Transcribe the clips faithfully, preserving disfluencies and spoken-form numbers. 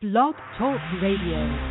Blog Talk Radio.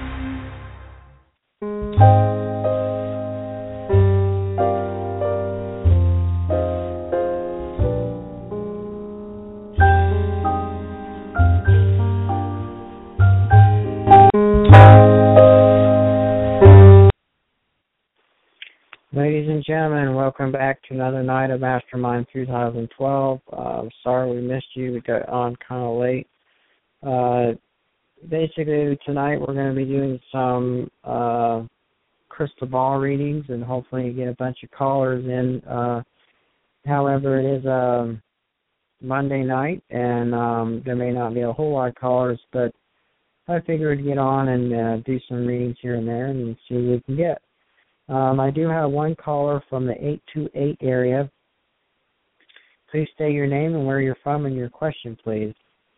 Ladies and gentlemen, welcome back to another night of Mastermind twenty twelve. Uh, sorry we missed you. We got on kind of late. Uh, basically, tonight we're going to be doing some uh, crystal ball readings and hopefully get a bunch of callers in. Uh, however, it is a Monday night, and um, there may not be a whole lot of callers, but I figured to get on and uh, do some readings here and there and see what we can get. Um, I do have one caller from the eight two eight area. Please state your name and where you're from and your question, please.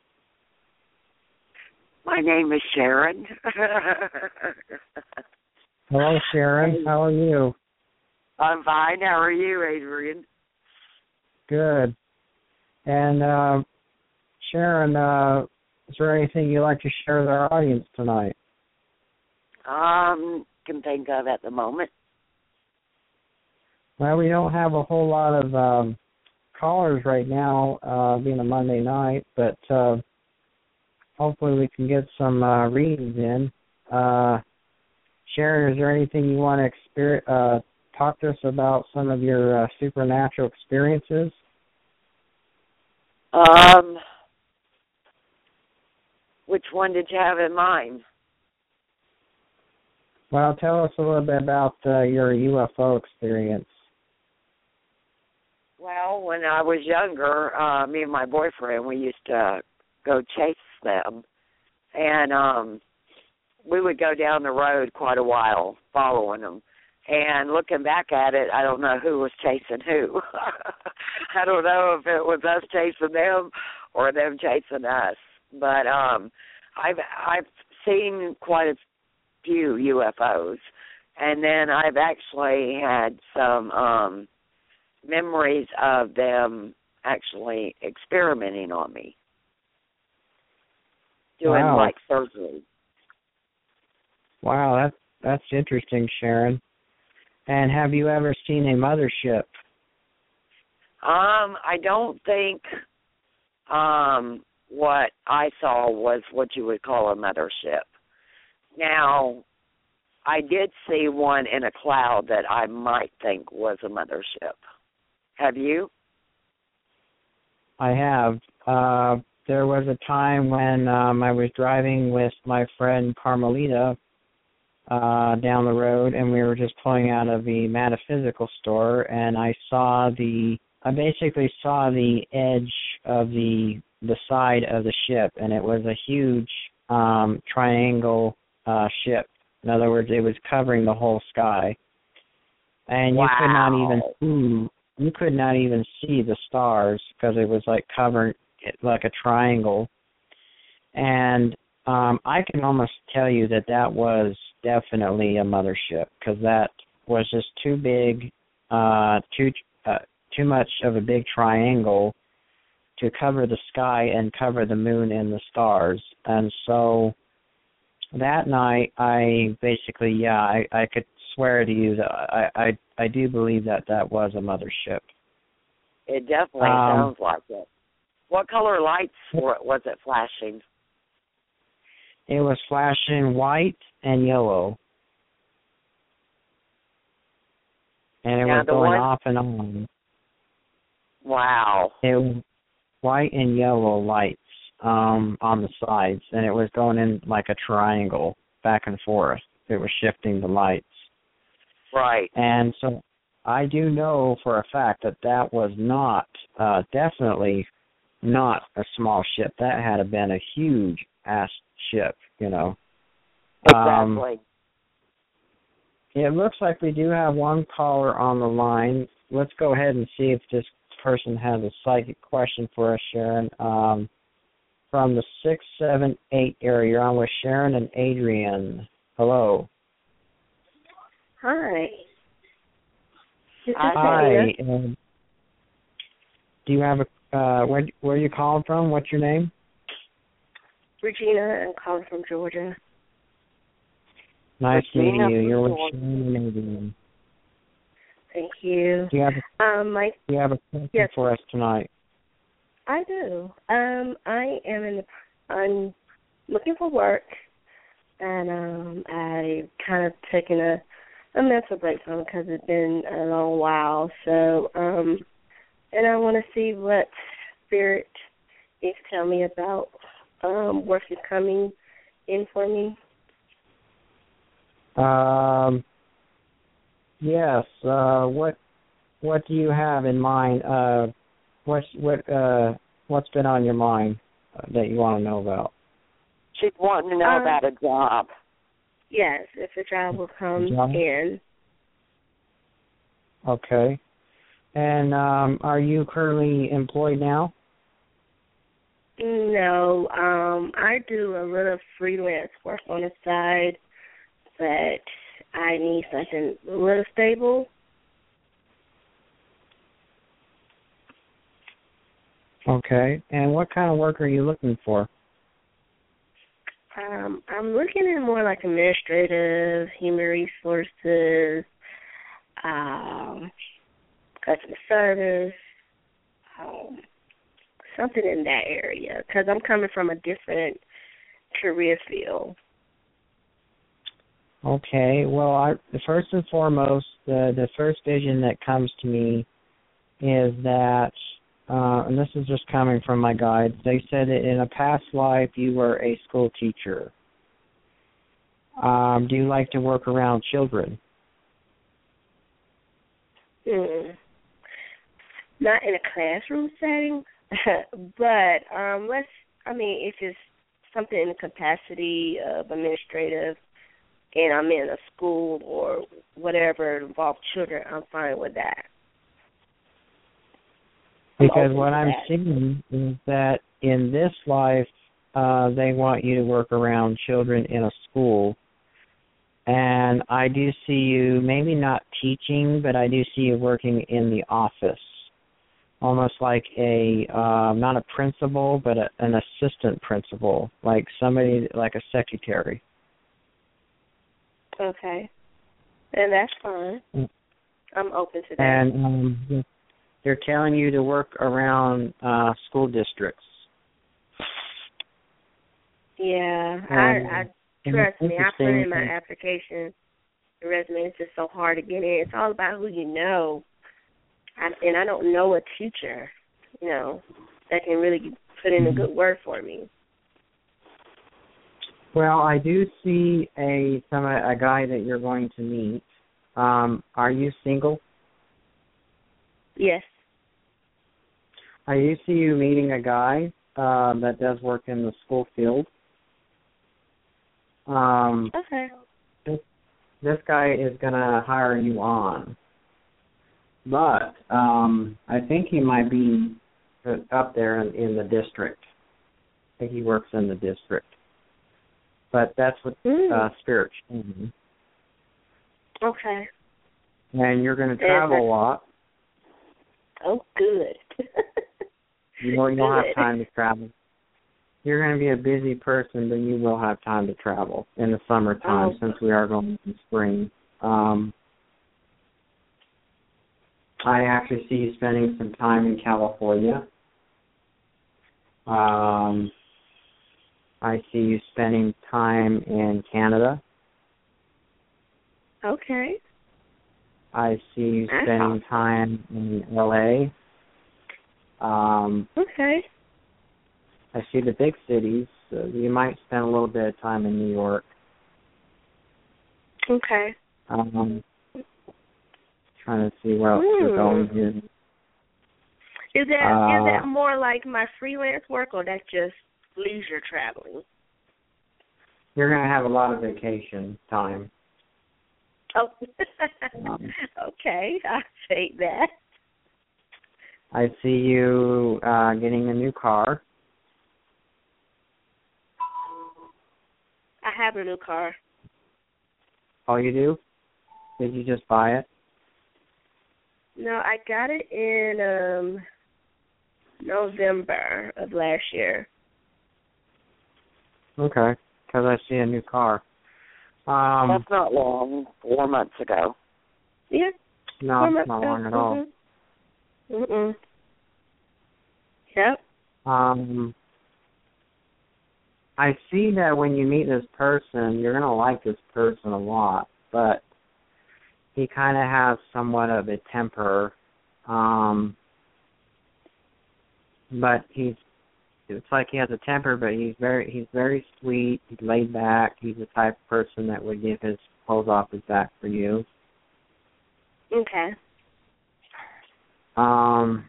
My name is Sharon. Hello, Sharon. How are you? I'm fine. How are you, Adrian? Good. And uh, Sharon, uh, is there anything you'd like to share with our audience tonight? Um, can think of at the moment. Well, we don't have a whole lot of um, callers right now, uh, being a Monday night, but uh, hopefully we can get some uh, readings in. Uh, Sharon, is there anything you want to exper- uh, talk to us about some of your uh, supernatural experiences? Um, which one did you have in mind? Well, tell us a little bit about uh, your U F O experience. Well, when I was younger, uh, me and my boyfriend, we used to go chase them. And um, we would go down the road quite a while following them. And looking back at it, I don't know who was chasing who. I don't know if it was us chasing them or them chasing us. But um, I've I've seen quite a few U F Os, and then I've actually had some um, memories of them actually experimenting on me, doing wow. like surgery. Wow, that, that's interesting, Sharon. And have you ever seen a mothership? Um, I don't think um, what I saw was what you would call a mothership. Now, I did see one in a cloud that I might think was a mothership. Have you? I have. Uh, there was a time when um, I was driving with my friend Carmelita uh, down the road, and we were just pulling out of the metaphysical store, and I saw the, I basically saw the edge of the the side of the ship, and it was a huge um, triangle uh, ship. In other words, it was covering the whole sky, and you wow. could not even see. You could not even see the stars because it was like covered like a triangle. And um, I can almost tell you that that was definitely a mothership because that was just too big, uh, too uh, too much of a big triangle to cover the sky and cover the moon and the stars. And so that night, I basically, yeah, I, I could swear to you that I, I, I do believe that that was a mothership. It definitely um, sounds like it. What color lights were it, was it flashing? It was flashing white and yellow. And it now, was going one... off and on. Wow. It was white and yellow lights um, on the sides, and it was going in like a triangle back and forth. It was shifting the lights. Right. And so I do know for a fact that that was not, uh, definitely not a small ship. That had been a huge-ass ship, you know. Exactly. Um, it looks like we do have one caller on the line. Let's go ahead and see if this person has a psychic question for us, Sharon. Um, from the six seven eight area, you're on with Sharon and Adrian. Hello. Hi. This is Hi. Um, do you have a, uh, where, where are you calling from? What's your name? Regina. I'm calling from Georgia. Nice Regina meeting you. You're with from Shane Navy. Thank you. Do you have a, Um, my do you have a question yes, for us tonight? I do. Um, I am in the. I'm looking for work, and um, I kind of taken a a mental break from it because it's been a long while. So, um, and I want to see what Spirit is tell me about um work is coming in for me. Um. Yes. Uh. What What do you have in mind? Uh. What's what uh. What's been on your mind uh, that you want to know about? She's wanting to know Um, about a job. Yes, if a job will come Job? in. Okay. And um, are you currently employed now? No, um, I do a little freelance work on the side, but I need something a little stable. Okay. And what kind of work are you looking for? Um, I'm looking at more like administrative, human resources, um, customer service, um, something in that area, because I'm coming from a different career field. Okay. Well, I, first and foremost, the the first vision that comes to me is that, uh, and this is just coming from my guides. They said that in a past life you were a school teacher. Um, do you like to work around children? Mm. Not in a classroom setting, but um, let's. I mean, if it's something in the capacity of administrative, and I'm in a school or whatever involves children, I'm fine with that. Because what I'm seeing is that in this life, uh, they want you to work around children in a school. And I do see you maybe not teaching, but I do see you working in the office, almost like a, uh, not a principal, but a, an assistant principal, like somebody, like a secretary. Okay. And that's fine. I'm open to that. And um, they're telling you to work around uh, school districts. Yeah, Um, I, I trust me. I put interesting. in my application, the resume. It's just so hard to get in. It's all about who you know, I, and I don't know a teacher, you know, that can really put in a good word for me. Well, I do see a some a guy that you're going to meet. Um, are you single? Yes. I do see you meeting a guy um, that does work in the school field. Um, Okay. this, this guy is going to hire you on. But um, I think he might be up there in, in the district. I think he works in the district. But that's what mm. uh, Spirit showed me. Okay. And you're going to travel a lot. Oh, good. You know, you'll have time to travel. You're going to be a busy person, but you will have time to travel in the summertime, oh. since we are going in spring. Um, I actually see you spending some time in California. Um, I see you spending time in Canada. Okay. I see you That's spending awesome. time in L A. Um, Okay. I see the big cities. So you might spend a little bit of time in New York. Okay. Um, trying to see where else mm. you're going here. Is that Uh, is that more like my freelance work, or that's just leisure traveling? You're going to have a lot of vacation time. Oh. Um, okay, I'll take that. I see you uh, getting a new car. I have a new car. Oh, you do? Did you just buy it? No, I got it in um November of last year. Okay, because I see a new car. Um, That's not long. Four months ago. Yeah. no, it's not long at all. Mm-hmm. Mm-mm. Yep. Um, I see that when you meet this person, you're going to like this person a lot, but he kind of has somewhat of a temper. Um, but he's, it's like he has a temper, but he's very, he's very sweet, he's laid back, he's the type of person that would give his clothes off his back for you. Okay. Um,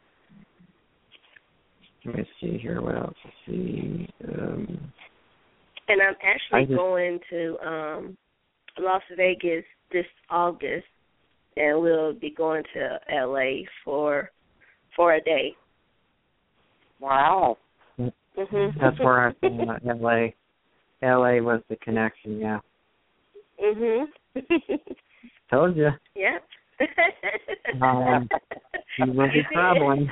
let me see here, what else I see. Um, And I'm actually just, going to um, Las Vegas this August, and we'll be going to L A for for a day. Wow. Mhm. That's where I saw L A. L A was the connection, yeah. Mhm. Told you. Yep. Um, you will be traveling.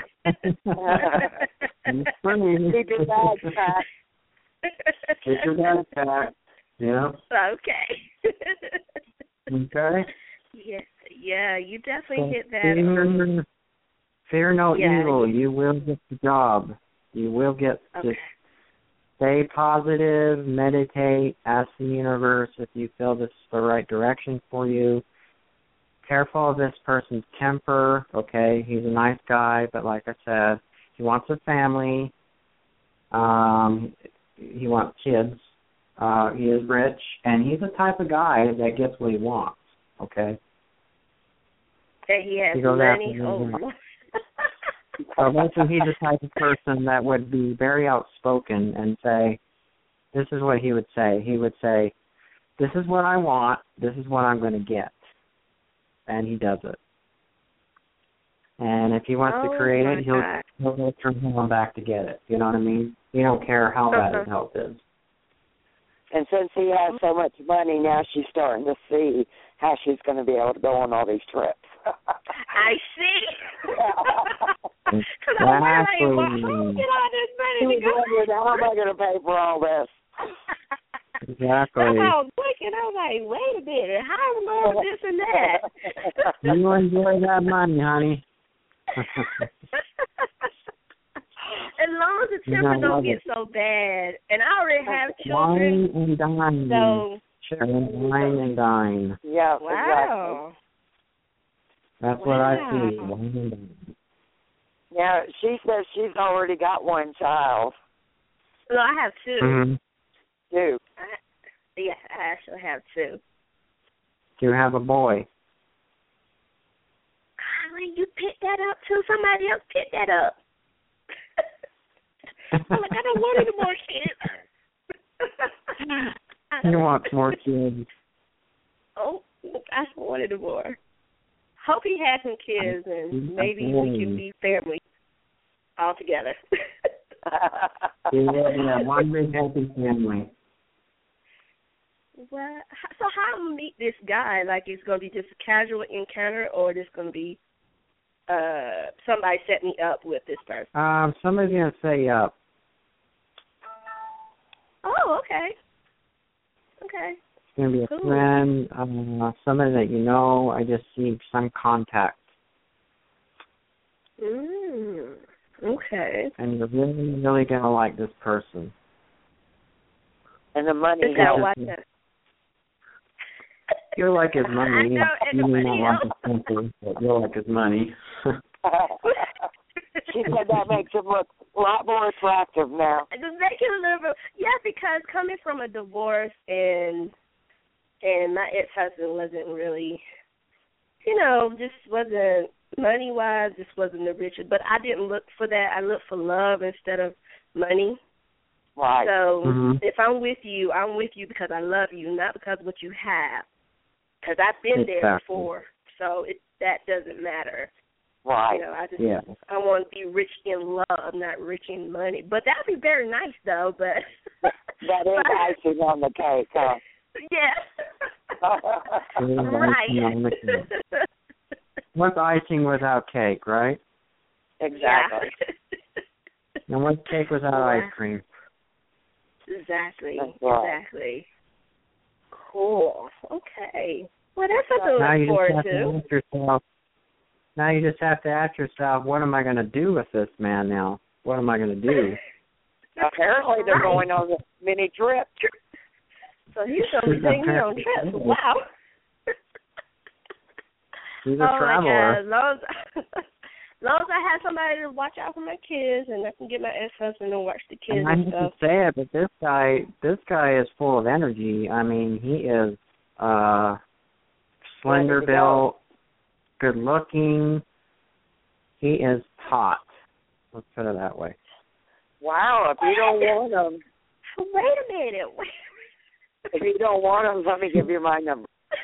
He's free. Keep your bags packed. Keep your bags packed. Yeah. Okay. Okay. Yes. Yeah, you definitely So hit that. fear, Um, fear no yeah. evil. You will get the job. You will get okay. just stay positive, meditate, ask the universe if you feel this is the right direction for you. Careful of this person's temper, okay? He's a nice guy, but like I said, he wants a family. Um, he wants kids. Uh, he is rich, and he's the type of guy that gets what he wants, okay? That he has He goes money. after Oh, what he So basically, he's the type of person that would be very outspoken and say, this is what he would say. He would say, this is what I want, this is what I'm going to get. And he does it. And if he wants oh to create my it, he'll, God. he'll go turn him back to get it. You know what I mean? He don't care how bad Uh-huh. his health is. And since he has so much money, now she's starting to see how she's going to be able to go on all these trips. I see. Because I'm like, well, how do you get all this money to go? How am I going to pay for all this? Exactly. That's how I was looking. I was like, wait a minute, how am I this and that? You enjoy that money, honey. As long as the temper don't get so bad, and I already have children, Wine and dine. so Sharing wine and dine. Yeah, wow. exactly. That's wow. what I see. Wine and dine. Now, she says she's already got one child. No, I have two. Mm-hmm. Two. I, yeah, I actually have two. You have a boy. Golly, you picked that up too? Somebody else picked that up. I'm like, I don't want any more kids. He wants more kids. Oh, I wanted more. Hope he has some kids, and maybe we can be family all together. Yeah, one big happy family. Well, so how am I meet this guy? Like, it's going to be just a casual encounter, or it's going to be uh, somebody set me up with this person? Um, somebody's gonna say up. Oh, okay. Okay. It's gonna be a Cool. friend, uh, somebody that you know. I just see some contact, Mm, okay. and you're really, really gonna like this person. And the money Just gotta helps. watch that. You'll like his money. I know, and You the may money not like his temper, but you'll like his money. She said that makes him look a lot more attractive now. Just make it a little bit, yeah, because coming from a divorce and and my ex-husband wasn't really, you know, just wasn't money-wise, just wasn't the richest. But I didn't look for that. I looked for love instead of money. Right. So Mm-hmm. if I'm with you, I'm with you because I love you, not because of what you have. Because I've been there Exactly. before, so it, that doesn't matter. Right. You know, I just Yeah. I want to be rich in love, not rich in money. But that would be very nice, though. But That is icing on the cake, huh? yeah. There's icing on the cake. Right. What's icing without cake, right? Exactly. Yeah. And what's cake without Wow. ice cream? Exactly. That's right. Exactly. Cool. Okay. Well, that's something to Now look you just forward have to to. ask yourself. Now you just have to ask yourself, what am I going to do with this man now? What am I going to do? Apparently, they're going on a mini trip. So he's going to be taking me on trips. Wow. He's a oh traveler. my God. As long as, as long as I have somebody to watch out for my kids, and I can get my ex-husband to watch the kids And I and hate stuff. to say it, but this guy, this guy is full of energy. I mean, he is uh, slender built, good looking. He is hot. Let's put it that way. Wow, if you don't want them, Wait a minute. Wait. if you don't want them, let me give you my number.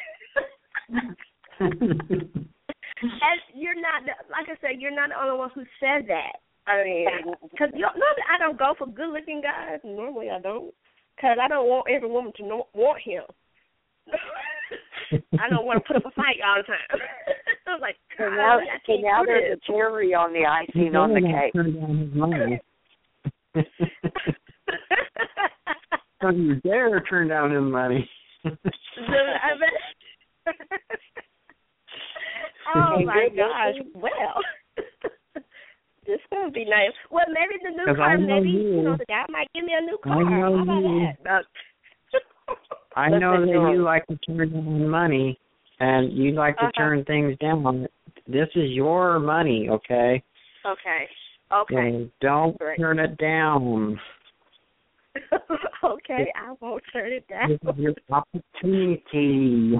And you're not, the- like I said, you're not the only one who said that. I mean, because normally I don't go for good-looking guys. Normally I don't, because I don't want every woman to know, want him. I don't want to put up a fight all the time. I was like, So God, now, I so can't now do there's this. a cherry on the icing on the cake. Turn down his money. Don't you dare turn down his money. So, I bet- oh Hey, my good gosh! looking. Well, this gonna be nice. Well, maybe the new 'Cause car. I know Maybe you. you know the guy might give me a new car. I know How about you. that? I know Listen, that George. you like to turn down money, and you like to Uh-huh. turn things down. This is your money, okay? Okay. Okay. And don't Great. turn it down. Okay, I won't turn it down. This is your opportunity.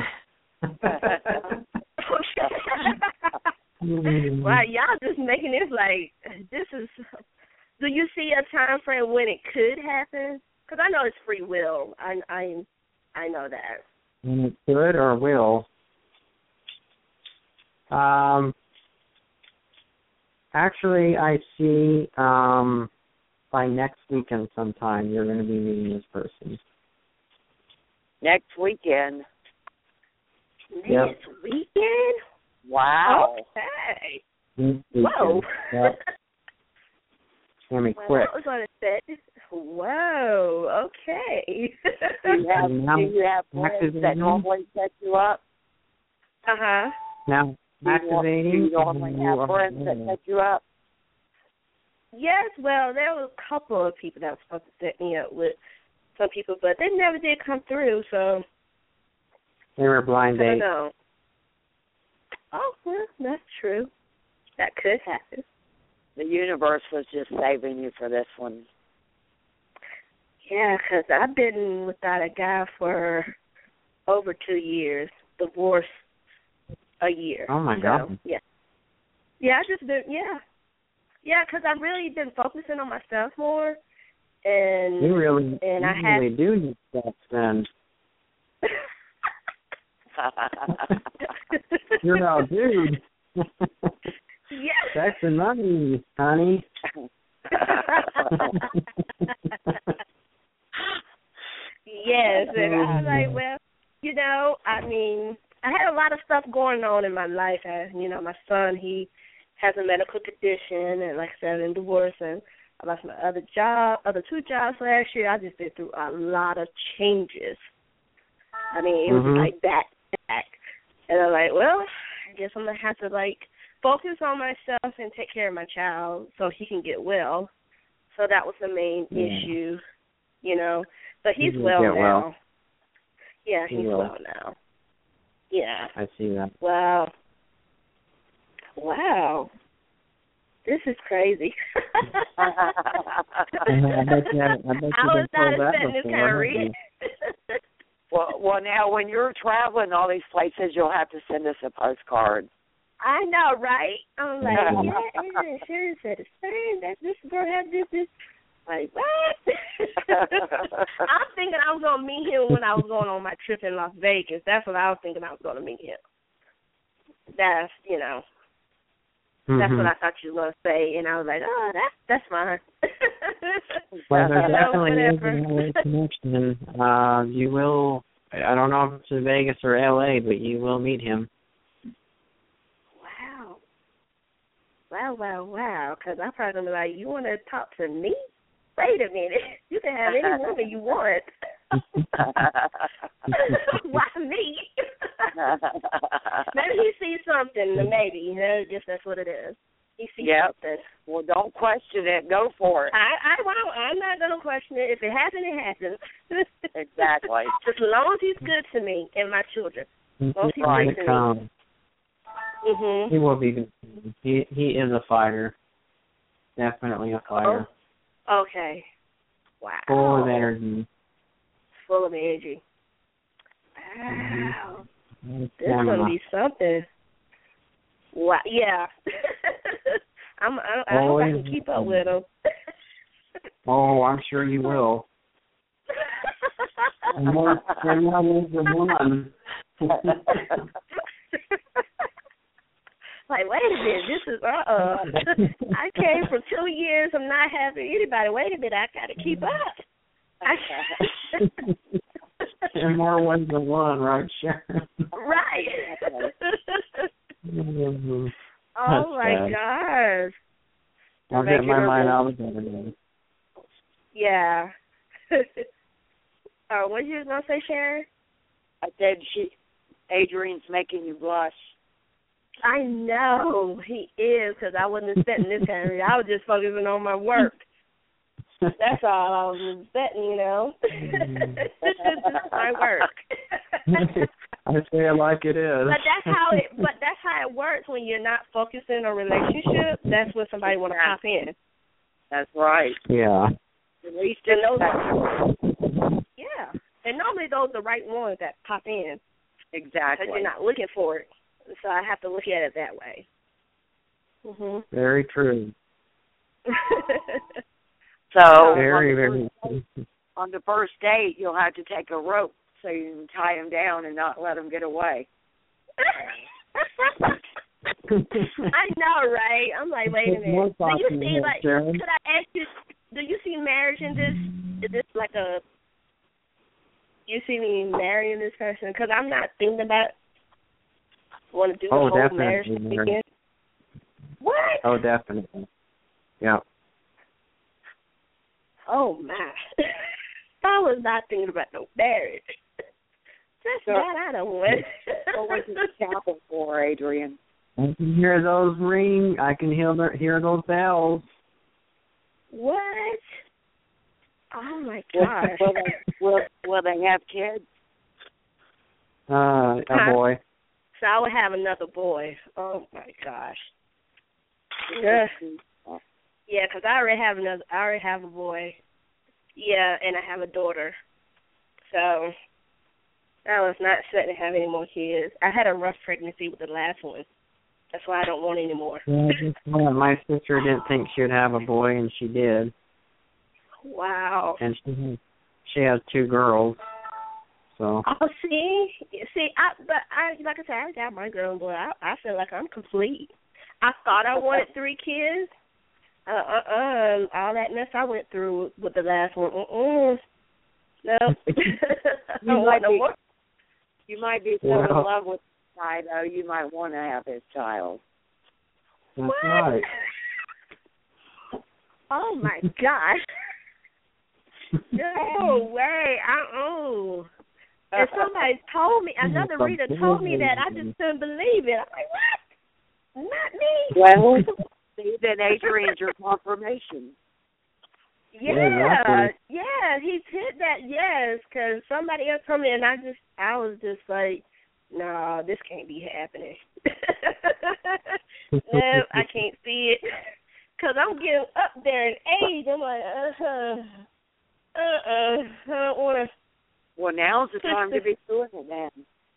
Well, y'all just making this like this is. Do you see a time frame when it could happen? Because I know it's free will. I I I know that. And it could or will. Um. Actually, I see. Um. By next weekend, sometime you're going to be meeting this person. Next weekend. Yep. Next weekend? Wow. Okay. This Whoa. weekend. Yep. It's going to be Well, quick. that was on a set. Whoa. Okay. Do you have, Now, do you have friends that activating. normally set you up? Uh huh. Now, Do you, want- do activating. you normally you have are- friends that set you up? Yes. Well, there were a couple of people that were supposed to set me up with some people, but they never did come through. So They were blind I don't dates. know. Oh, well, that's true. That could happen. The universe was just saving you for this one. Yeah, 'cause I've been without a guy for over two years. Divorced a year. Oh, my so, God. Yeah. Yeah, I just been, yeah. Yeah, 'cause I've really been focusing on myself more. And You really, and you I had, really do need sex then. You're all dude. Yes. Sex and money, honey. Yes, and I was like, well, you know, I mean, I had a lot of stuff going on in my life. I, you know, my son, he has a medical condition, and like I said, I'm divorced, and I lost my other job, other two jobs last year. I just been through a lot of changes. I mean, it was Mhm. like back to back. And I'm like, well, I guess I'm going to have to, like, focus on myself and take care of my child so he can get well. So that was the main Yeah. issue, you know. But he's He will well get now. well. Yeah, He he's will. well now. Yeah. I see that. Wow. Wow. This is crazy. I bet you, I bet you I was been told not that expecting this before, kind of haven't reading. you? well, well, now when you're traveling all these places, you'll have to send us a postcard. I know, right? I'm like, Yeah. yeah, Aaron Sharon said the same. That this girl had this, this. Like, what? I'm thinking I was going to meet him when I was going on my trip in Las Vegas. That's what I was thinking I was going to meet him. That's, you know, that's Mhm. what I thought you were going to say. And I was like, oh, that's, that's fine. Well, there You know, definitely is whatever. an L A connection. Uh, you will, I don't know if it's in Vegas or L A, but you will meet him. Wow. Wow, wow, wow. Because I'm probably going to be like, you want to talk to me? wait a minute. You can have any woman you want. Why me? Maybe he sees something, maybe. You know, just that's what it is. He sees yep. something. Well, don't question it. Go for it. I, I won't. I'm not going to question it. If it happens, it happens. Exactly. Just as long as he's good to me and my children. As long as he's Right. good to Um, me. Mm-hmm. He will be. He he is a fighter. Definitely a fighter. Oh, okay. Wow. Full of energy. Full of energy. Wow. Mm-hmm. This is going to be something. Wow. Yeah. I'm, I, I hope I can keep up with him. Oh, I'm sure you will. And more, and more is the one. Like, wait a minute, this is, uh-uh. I came from two years of not having anybody. Wait a minute, I got to keep up. And more ways than one, right, Sharon? Right. Mm-hmm. Oh, my bad. gosh. I'll get my mind out of it. Yeah. uh, what you was going to say, Sharon? I said she, Adrian's making you blush. I know he is, because I wasn't expecting this kind of read. I was just focusing on my work. That's all I was expecting, you know. This is just my work. I say it like it is. But that's how it. But that's how it works when you're not focusing on a relationship. That's when somebody want to pop in. That's right. Yeah. At least and those are, yeah, and normally those are the right ones that pop in. Exactly. Because you're not looking for it. So I have to look at it that way. Mhm. Very true. So very, on very. First, on the first date, you'll have to take a rope so you can tie him down and not let him get away. I know, right? I'm like, wait a minute. Do you see, like, could I ask you, do you see marriage in this? Is this like a, you see me marrying this person? Because I'm not thinking about, want to do the oh, whole marriage definitely. weekend. What? Oh, definitely. Yeah. Oh, my. I was not thinking about no marriage. That's so, that I don't want. What was the chapel for, Adrian? I can hear those ring. I can hear the, hear those bells. What? Oh my gosh! Will they, will, will they have kids? Uh, a huh? boy. So I would have another boy. Oh my gosh. Yeah. Yeah, because I already have another. I already have a boy. Yeah, and I have a daughter. So I was not set to have any more kids. I had a rough pregnancy with the last one. That's why I don't want any more. Yeah, my sister didn't think she would have a boy, and she did. Wow. And she she has two girls. So. Oh, see, see, I but I like I said, I got my girl and boy. I I feel like I'm complete. I thought I wanted three kids. Uh, uh, uh, all that mess I went through with the last one. Uh-uh. No, I don't want no more. You might be so yeah. in love with the guy, though, you might want to have his child. That's what? Right. Oh my gosh. No way. Uh-uh. And somebody told me, another reader told me that, I just couldn't believe it. I'm like, what? Not me. Well, see, then Adrian's your confirmation. Yeah, yeah, yeah, he's hit that, yes, because somebody else told me, and I just, I was just like, no, nah, this can't be happening. No, I can't see it, because I'm getting up there in age. I'm like, uh-uh, uh-uh, I don't want to. Well, now's the time to be doing it, then.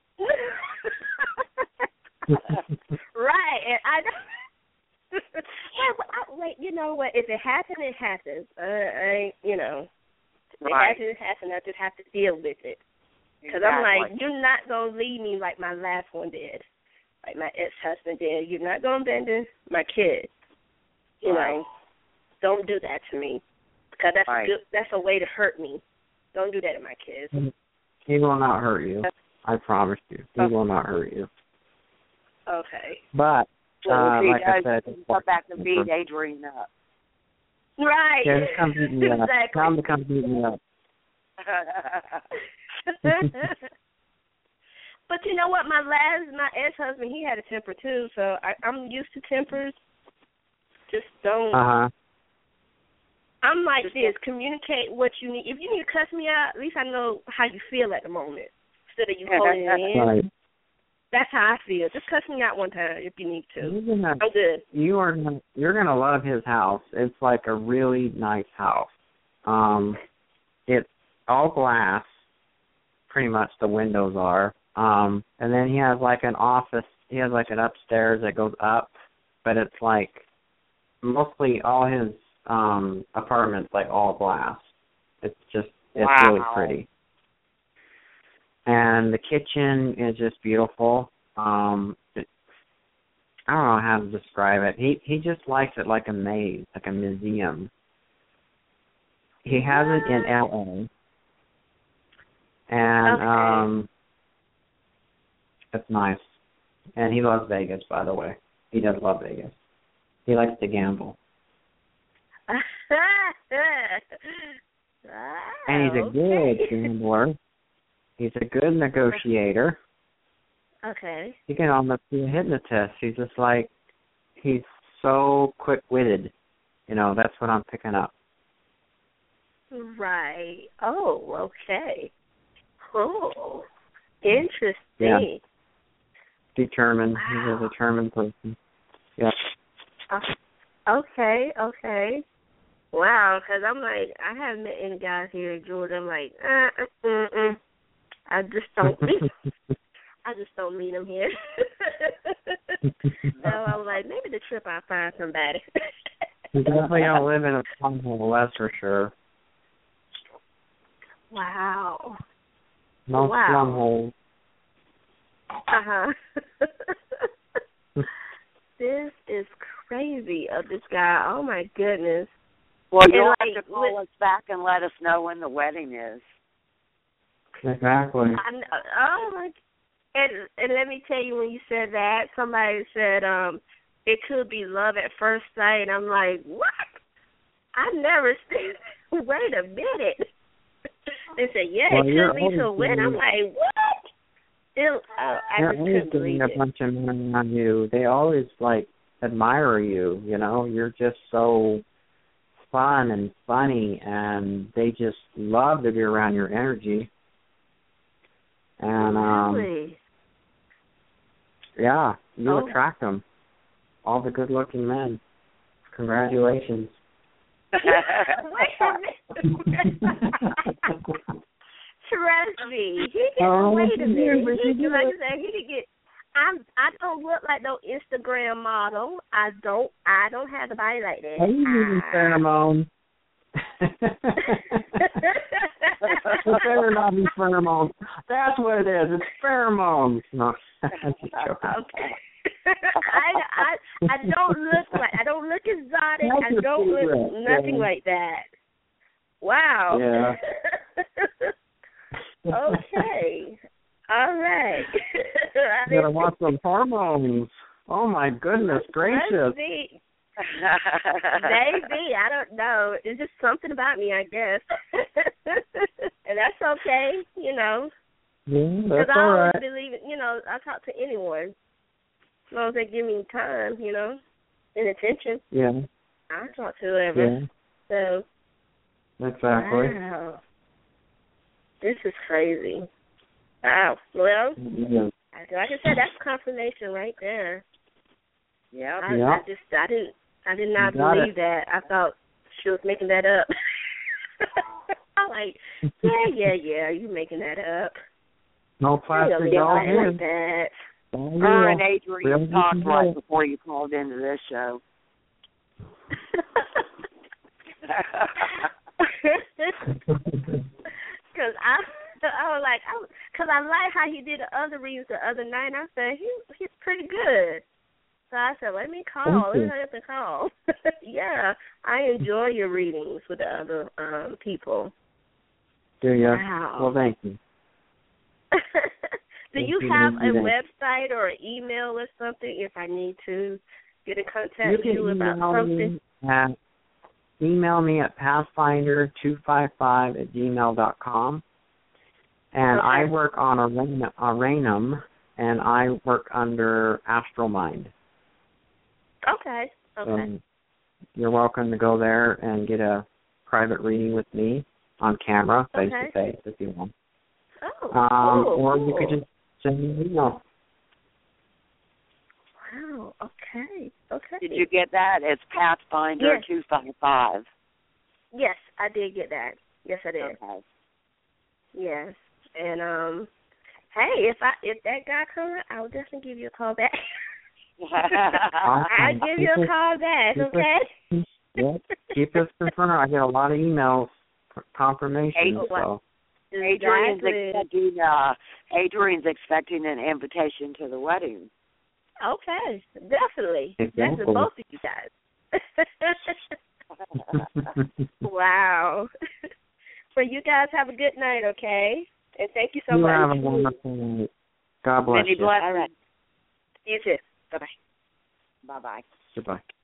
Right, and I don't. Well, I, wait, you know what? If it happens, it happens. Uh, I, you know, if right. it happens, it happens. I just have to deal with it. Because exactly. I'm like, you're not going to leave me like my last one did, like my ex-husband did. You're not going to abandon my kids. You right. know, don't do that to me. Because that's, right. good, that's a way to hurt me. Don't do that to my kids. He will not hurt you. I promise you. He okay. will not hurt you. Okay. But, well, uh, if he like does, I said, come back and beat Adrian up. Right. Yeah, just come beat me up. Exactly. Tell him to come beat me up. But you know what? My last, my ex-husband, he had a temper too, so I, I'm used to tempers. Just don't. Uh huh. I'm like this. Communicate what you need. If you need to cuss me out, at least I know how you feel at the moment instead of you holding it in. Right. That's how I feel. Just cuss me out one time if you need to. You're gonna, I'm good. You are gonna, you're gonna love his house. It's like a really nice house. Um, it's all glass. Pretty much the windows are. Um, and then he has like an office. He has like an upstairs that goes up, but it's like mostly all his um apartments like all glass. It's just it's wow. really pretty. And the kitchen is just beautiful. Um, it, I don't know how to describe it. He he just likes it like a maze, like a museum. He has it in L A. And okay. um, it's nice. And he loves Vegas, by the way. He does love Vegas. He likes to gamble. And he's a good gambler. He's a good negotiator. Okay. He can almost be a hypnotist. He's just like, he's so quick-witted. You know, that's what I'm picking up. Right. Oh, okay. Oh, interesting. Yeah. Determined. Wow. He's a determined person. Yeah. Uh, okay, okay. Wow, because I'm like, I haven't met any guys here in Georgia. I'm like, uh, uh, uh, uh. I just don't meet I just don't meet them here. So I was like, maybe the trip I'll find somebody. You definitely don't live in a slumhole, that's for sure. Wow. No wow. slumhole. Uh-huh. This is crazy of this guy. Oh, my goodness. Well, And you'll like, have to call with, us back and let us know when the wedding is. Exactly. I know, oh, my. And, and let me tell you, when you said that, somebody said um, it could be love at first sight. And I'm like, what? I never said, wait a minute. They said, yeah, well, it could be to win. I'm like, what? Still, uh, I They're just always couldn't getting believe a it. bunch of men on you. They always, like, admire you, you know? You're just so fun and funny, and they just love to be around your energy. And, um, Really? yeah, you Oh. attract them. All the good-looking men. Congratulations. Wait a minute. Trust me. He can, Oh, wait a minute. but He you can, like do I said, he can get. I'm. I don't look like no Instagram model. I don't. I don't have a body like that. Are you using I- pheromones? It better not be pheromones. That's what it is. It's pheromones. No, I'm just joking. Okay. I, I I don't look like I don't look exotic. That's I your don't look favorite, nothing yeah. like that. Wow. Yeah. Okay. All right. I You gotta watch some hormones. Oh my goodness gracious. Maybe. Maybe. I don't know. It's just something about me, I guess. And that's okay, you know. Yeah, Because that's I all always right. believe, it, you know, I talk to anyone. As long as they give me time, you know, and attention, Yeah. I talk to whoever. Yeah. So, Exactly. wow. This is crazy. Wow. Well, Yeah. like I said, that's confirmation right there. Yep. I, Yeah. I just, I didn't, I did not You got believe it. that. I thought she was making that up. I'm like, yeah, yeah, yeah, you making that up. No You plastic don't dog like here. that. Oh, Her yeah. and Adrian Real talked good right deal. before you called into this show. Because I, I was like, because I, I like how he did the other reads the other night. I said he he's pretty good. So I said, let me call. Thank Let me you. hurry up and call. Yeah, I enjoy your readings with the other um, people. Do you? Wow. Well, thank you. Do Thank you you, have thank a you. website or an email or something if I need to get in contact You with can you about email something? me at email me at pathfinder two five five at gmail dot com. And okay. I work on Aranum, and I work under Astralmind. Okay. Okay. So you're welcome to go there and get a private reading with me on camera, face okay. to face, if you want. Oh, um, cool, or cool. you could just send me an email. Wow. Okay. Okay. Did you get that? It's Pathfinder yes. two five five. Yes, I did get that. Yes, I did. Okay. Yes. And um, hey, if I if that guy comes, I'll definitely give you a call back. I'll give you a call back, okay? Yep. Keep us confirmed. I get a lot of emails confirmation. So. Adrian's expecting uh, Adrian's expecting an invitation to the wedding. Okay, definitely. Exactly. That's for both of you guys. Wow. Well, you guys have a good night, okay? And thank you so you much. You have a wonderful night. God bless Many you. blessings. All right. You too. Bye-bye. Bye-bye. Goodbye.